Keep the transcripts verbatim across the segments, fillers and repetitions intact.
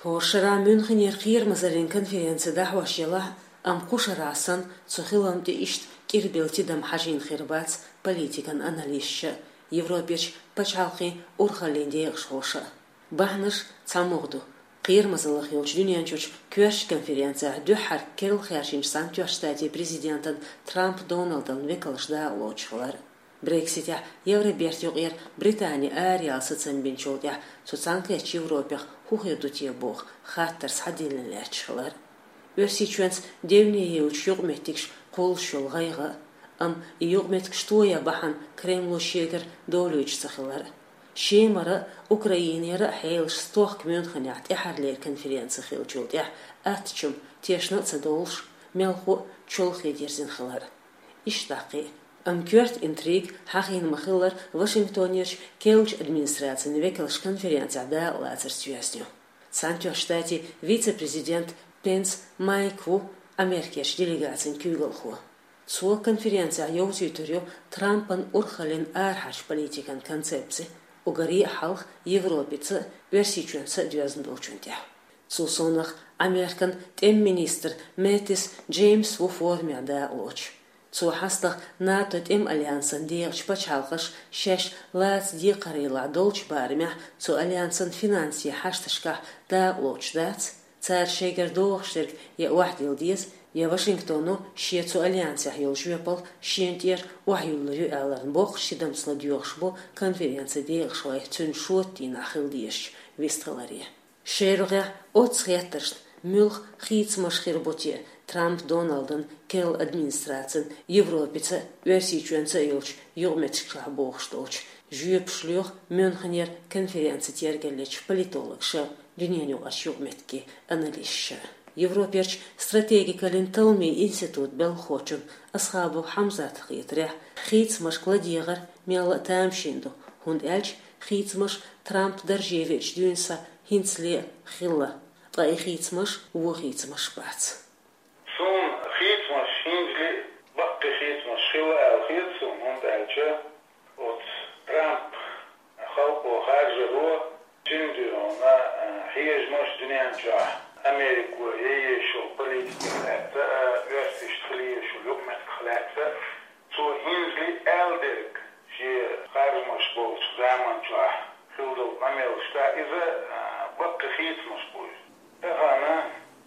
Хошара Мюнхенер қиырмазарин конференцияда хвашила ам кушарасан цухилам де ишт кирбелти дам хажин хирбац политикан анализша Европеч пачалқи урхаленде шоша. Бахныш цамогду қиырмазалах елч дүниянчуч күрш конференция духар керл хершинч санкюрштати президентан Трамп Дональдан векалшда лочхалар. Брекситя Евробертюгер Британия ариалсы цембенчолдя соцанкеч Европех хухедутие бог хаттерс хаделенлячхалар. Версичуэнс девнее уч югметтикш қол шолғайға ам югметтикш тоя бахан Кремлу шегер долуич цахалар. Шемара Украинера хейлш стох Мюнхенят эхарлер конференция хейлчолдя атчум тешна цадолш мелху чолхедерзин халар. Иштақи Am kurt intrigue hagin machiller Washingtoniers Kelch администрации векалш конференция да лацерстюясню. Санчо штати вице-президент Пенс Майку Америкеш делегацин кюглху. Цо конференция йоутюторю Трампан урхалин архаш политикан концепции угари халх Европица версичуенса дюаздолчунтя. Цусонах Американ тем-министр Мэтис Джеймс Вуформя да лоч. Цо хастах НАТО тем альянсан диерч пачалхаш шеш лац ди қарила долч бармя цо альянсан финанси хашташка да лоч дац цар шегер доохштерг я вахдил диз я Вашингтону шие цо альянси хилжвепал шентер вахюллю аларн бох шидам сладюхшбо конференция диершвай цун шотти нахил диеш вистралари шерга оцхеттерш мюлх хитсмаш хирботе Трамп Дональден кел администрацин Европица версичуенца илч югметшла бохштолч жүйепшлюх Мюнхенер конференция тергелеч политологша дүниеню аш югметки анализша. Европерч стратегикалин талми институт белхочун асхабу Хамзат хитря хитсмаш кладиегар мела тамшинду хунд элч хитсмаш Трамп Даржевич дюнса хинцле хилла Тай хитсмаш у хитсмаш бац. Zo'n gietsmachine, bakke gietsmachine, el gietsen, hond eltje, wat Trump, galpo harje roe, tindu ona, hier is mas dunjantja, Amerika, je zo politiek geleid, eerst is het geleerd, zo ook met geleid, zo hinsli elderk, je harje mas boos, zamantja, gildo, namel sta, is een bakke gietsmachine. Er gaan,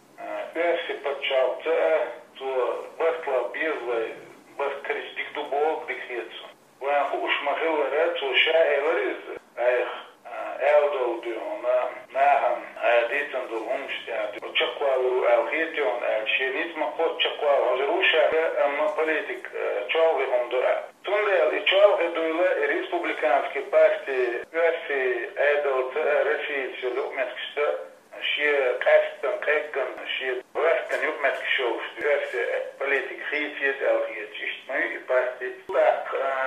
Eerst почав це, то бартла бізла, барткарич дикдубок дикхетсу. Ван хуш махила рецу ша елариз, айх елдол дюна, нахам, айдитан до умштя, чаквалу елхетион, елшенит махот чаквал, хожеруша, амма политик чалги хондора. Тундел и чалги дуйла республикански партии, верси айдол це рефіцю лукметкшта, Шie kasten kijken, шie rechten ook met geschoofd. De eerste politiek gietjes, elgietjes, maar je past dit. Dat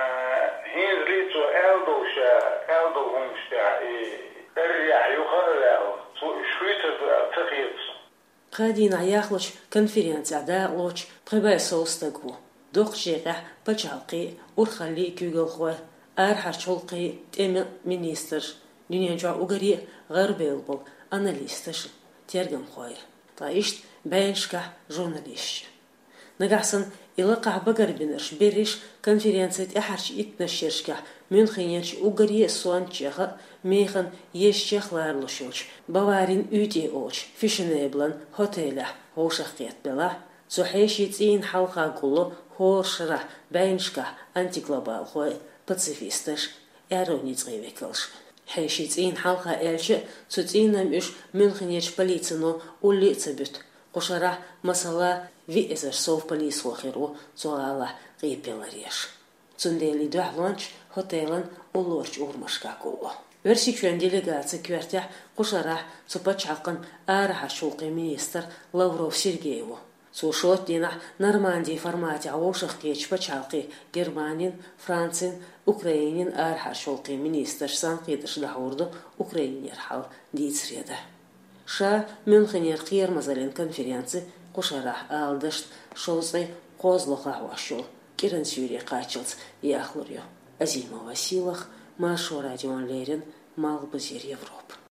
heen liet zo eldosja, eldolhomsja, er ja, je gaat wel. Zo schuiter te geven. Qadin ayaqloch konferensiya da loch qibasostagwu. Doqshiqa pachalqi urxali kugelxwa arhachulqi tem minister dunyoja ugari g'arbelbol аналисташ тергем хойр. Таишт бэйшка журналист. Нагасан илаqa багарбинерш бериш конференция тахарч итнашершка Мюнхенерч угари суанчеха механ ешчехларлушуч Баварин үти оч фишнеблан хотеля хошахет бела зухешит ин халха гуло хоршра бэйшка антиглобал хой пацифисташ эроницгивекалш Хешит ин халха эльче цуцинам уж Мюнхенерч полицину улицебют. Кушара масала ви эзер сов полис вахиру зоала гипелареш. Цундели дахланч хотелан улорч урмашка куло. Версичуен делегация квертя кушара цупачакан архашулqi министр Лавров Сергееву. Сушот дина Нормандии формате аушах кеч пачалqi Германин, Францин, Украинин архашулqi министр санкидыш дахурду Украинер хал дицреда. Ша Мюнхенер қиырмазалин конференции кушара алдышт шолзгай козлоха вашул. Кирен сюри качылц яхлурю. Азимова силах Машу радион Лерин Малбазир Европа.